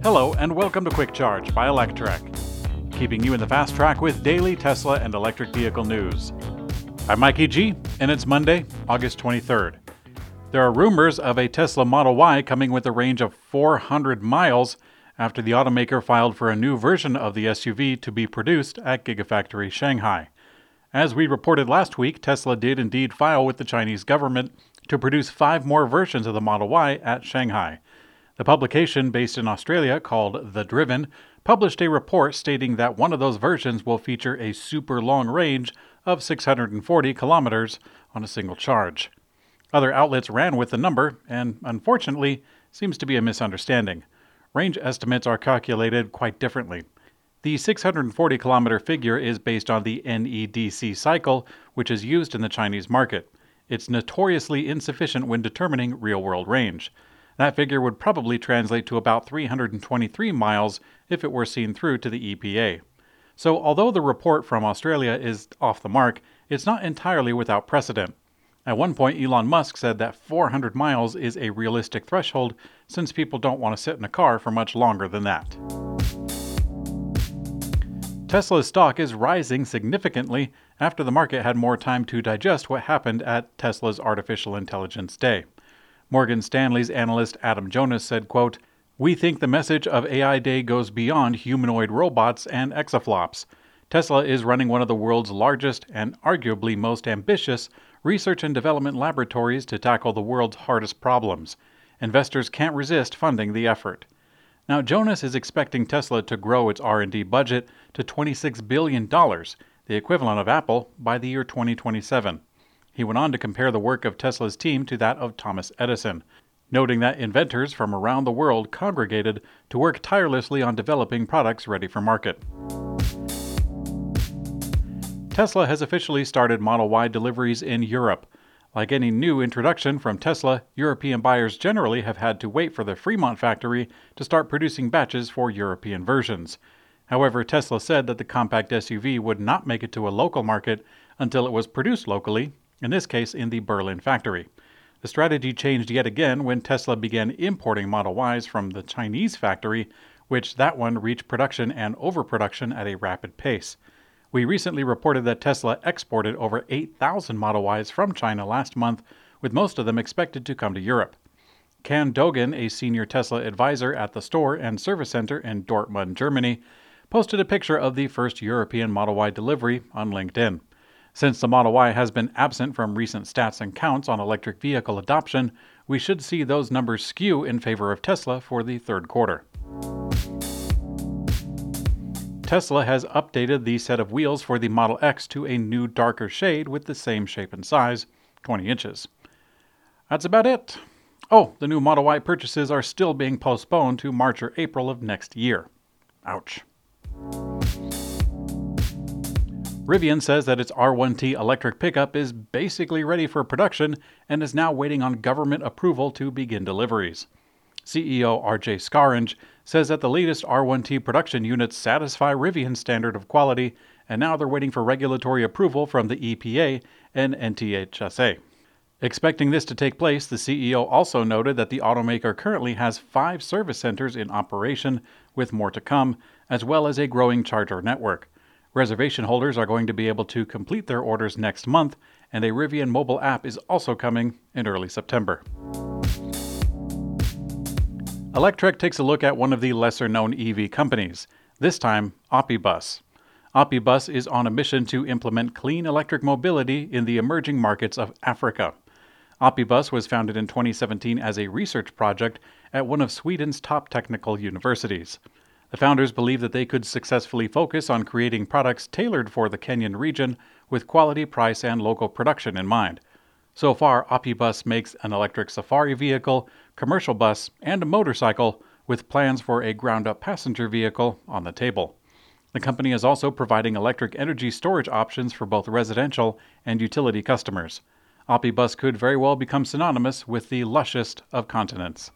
Hello and welcome to Quick Charge by Electrek, keeping you in the fast track with daily Tesla and electric vehicle news. I'm Mikey G, and it's Monday, August 23rd. There are rumors of a Tesla Model Y coming with a range of 400 miles after the automaker filed for a new version of the SUV to be produced at Gigafactory Shanghai. As we reported last week, Tesla did indeed file with the Chinese government to produce 5 more versions of the Model Y at Shanghai. The publication, based in Australia called The Driven, published a report stating that one of those versions will feature a super long range of 640 kilometers on a single charge. Other outlets ran with the number, and unfortunately, seems to be a misunderstanding. Range estimates are calculated quite differently. The 640 kilometer figure is based on the NEDC cycle, which is used in the Chinese market. It's notoriously insufficient when determining real-world range. That figure would probably translate to about 323 miles if it were seen through to the EPA. So although the report from Australia is off the mark, it's not entirely without precedent. At one point, Elon Musk said that 400 miles is a realistic threshold since people don't want to sit in a car for much longer than that. Tesla's stock is rising significantly after the market had more time to digest what happened at Tesla's Artificial Intelligence Day. Morgan Stanley's analyst Adam Jonas said, quote, "We think the message of AI Day goes beyond humanoid robots and exaflops. Tesla is running one of the world's largest and arguably most ambitious research and development laboratories to tackle the world's hardest problems. Investors can't resist funding the effort." Now, Jonas is expecting Tesla to grow its R&D budget to $26 billion, the equivalent of Apple, by the year 2027. He went on to compare the work of Tesla's team to that of Thomas Edison, noting that inventors from around the world congregated to work tirelessly on developing products ready for market. Tesla has officially started Model Y deliveries in Europe. Like any new introduction from Tesla, European buyers generally have had to wait for the Fremont factory to start producing batches for European versions. However, Tesla said that the compact SUV would not make it to a local market until it was produced locally, in this case in the Berlin factory. The strategy changed yet again when Tesla began importing Model Ys from the Chinese factory, which that one reached production and overproduction at a rapid pace. We recently reported that Tesla exported over 8,000 Model Ys from China last month, with most of them expected to come to Europe. Can Dogan, a senior Tesla advisor at the store and service center in Dortmund, Germany, posted a picture of the first European Model Y delivery on LinkedIn. Since the Model Y has been absent from recent stats and counts on electric vehicle adoption, we should see those numbers skew in favor of Tesla for the third quarter. Tesla has updated the set of wheels for the Model X to a new darker shade with the same shape and size, 20 inches. That's about it. Oh, the new Model Y purchases are still being postponed to March or April of next year. Ouch. Rivian says that its R1T electric pickup is basically ready for production and is now waiting on government approval to begin deliveries. CEO RJ Scaringe says that the latest R1T production units satisfy Rivian's standard of quality, and now they're waiting for regulatory approval from the EPA and NHTSA. Expecting this to take place, the CEO also noted that the automaker currently has 5 service centers in operation, with more to come, as well as a growing charger network. Reservation holders are going to be able to complete their orders next month, and a Rivian mobile app is also coming in early September. Electrek takes a look at one of the lesser-known EV companies, this time Opibus. Opibus is on a mission to implement clean electric mobility in the emerging markets of Africa. Opibus was founded in 2017 as a research project at one of Sweden's top technical universities. The founders believed that they could successfully focus on creating products tailored for the Kenyan region with quality, price, and local production in mind. So far, Opibus makes an electric safari vehicle, commercial bus, and a motorcycle, with plans for a ground-up passenger vehicle on the table. The company is also providing electric energy storage options for both residential and utility customers. Opibus could very well become synonymous with the lushest of continents.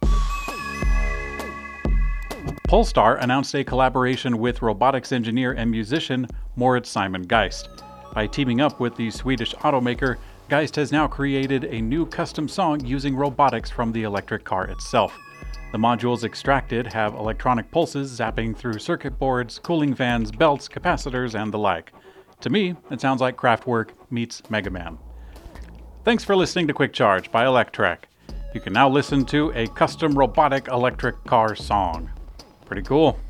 Polestar announced a collaboration with robotics engineer and musician Moritz Simon Geist. By teaming up with the Swedish automaker, Geist has now created a new custom song using robotics from the electric car itself. The modules extracted have electronic pulses zapping through circuit boards, cooling fans, belts, capacitors, and the like. To me, it sounds like Kraftwerk meets Mega Man. Thanks for listening to Quick Charge by Electrek. You can now listen to a custom robotic electric car song. Pretty cool.